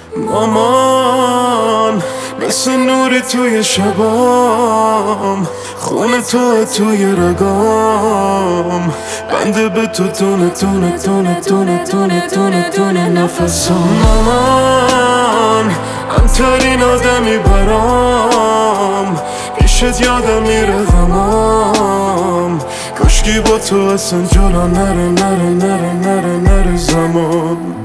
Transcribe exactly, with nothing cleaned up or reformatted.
مامان مثل نوری توی شبام، خونه تو توی رگام، بنده به تو تونه تونه تونه تونه تونه تونه تونه نفسام. مامان همترین آدمی برام، پیشت یادم میره غمام، کاشکی با تو اصلا جلو نره نره نره نره نره زمان.